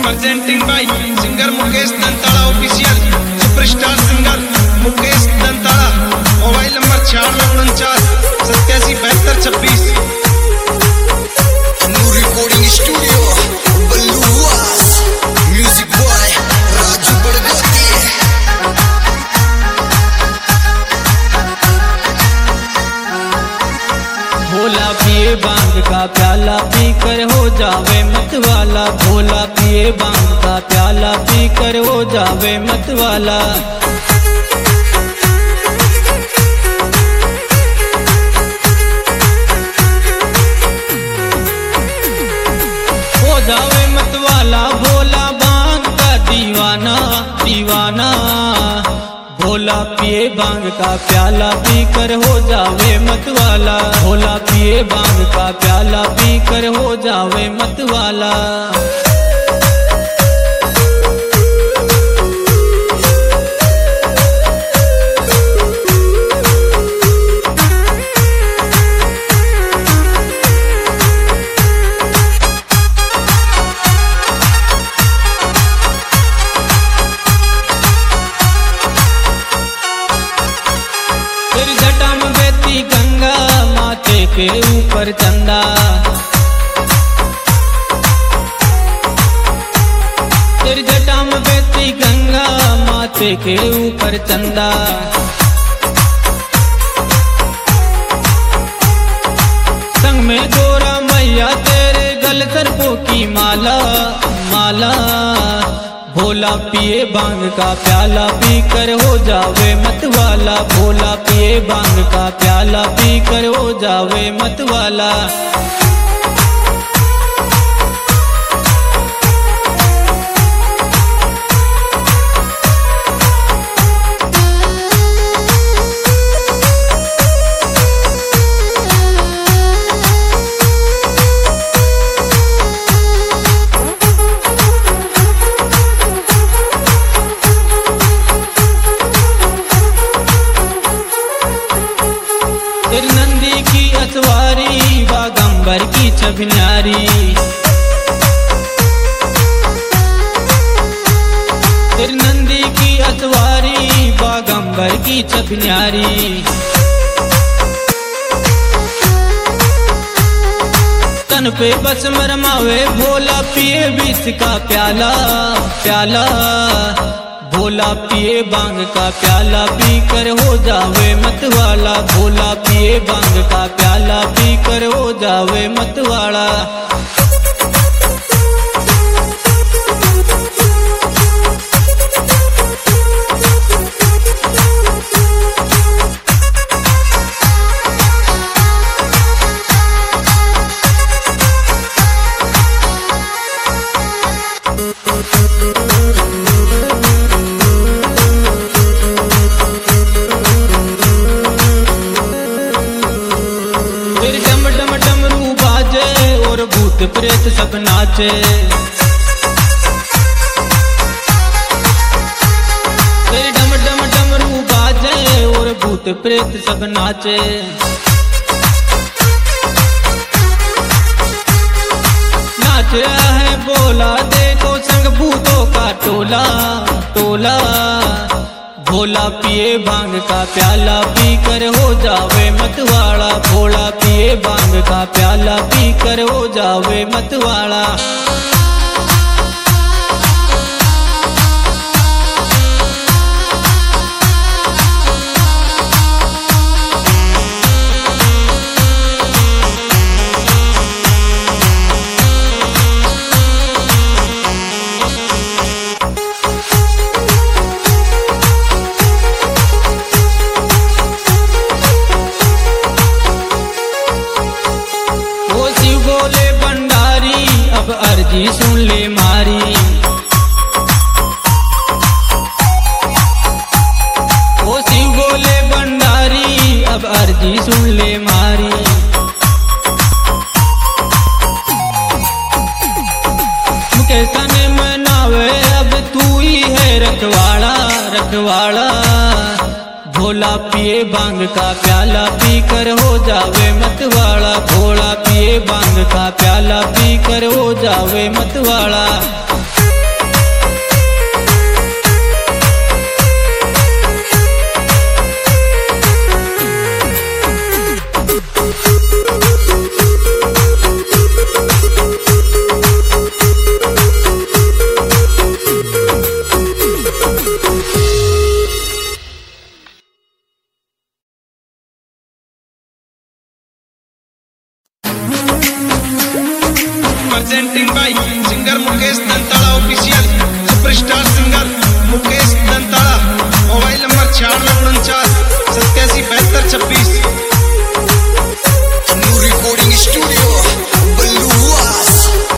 presenting by singer Mukesh Dantala official, superstar singer Mukesh Dantala, mobile number 9649877226। New recording studio, Baluas, music boy, Raju Badgoti। Bhola पिए बांग का प्याला पी कर हो जावे मतवाला, भोला पिए बांग का प्याला पी कर हो जावे मतवाला। हो जावे मतवाला भोला बांग का दीवाना दीवाना। भोला पिए बांग का प्याला पी कर हो जावे मतवाला, भोला पिए बांग का प्याला पी कर हो जावे मतवाला। फिर जटा में बहती गंगा, माथे के ऊपर चंदा। फिर जटा में बहती गंगा, माथे के ऊपर चंदा। संग में गोरा मैया तेरे गल सर्पों की माला माला। भोला पिए बांग का प्याला पी कर हो जावे मतवाला, भोला पिए बांग का प्याला पी कर हो जावे मतवाला। फिर नंदी की असवारी, बागंबर की छबन्यारी। फिर नंदी की असवारी, बागंबर की छबन्यारी। तन पे बस मरमावे भोला पिए बीस का प्याला प्याला। भोला पिए बांग का प्याला पी कर हो जावे मतवाला, भोला पिए बांग का प्याला पी कर हो जावे मतवाला। फिर डम डम डमरू बाजे और भूत प्रेत सब नाचे। फिर डम डम डमरू बाजे और भूत प्रेत सब नाचे। नाच रहा है बोला देखो संग भूतों का टोला टोला। भोला पिए बांग का प्याला पी कर हो जावे मतवाला, भोला पिए बांग का प्याला पी कर हो जावे मतवाला। बोले भंडारी अब अर्जी सुन ले मारी। ओ शिव बोले भंडारी अब अर्जी सुन ले मारी। मुकेश ने मनावे अब तू ही है रखवाड़ा रखवाड़ा। भोला पिए बांग का प्याला पी कर हो जावे मतवाला, भोला पिए बांग का प्याला पी कर हो जावे मतवाला। presenting by singer Mukesh Dantala.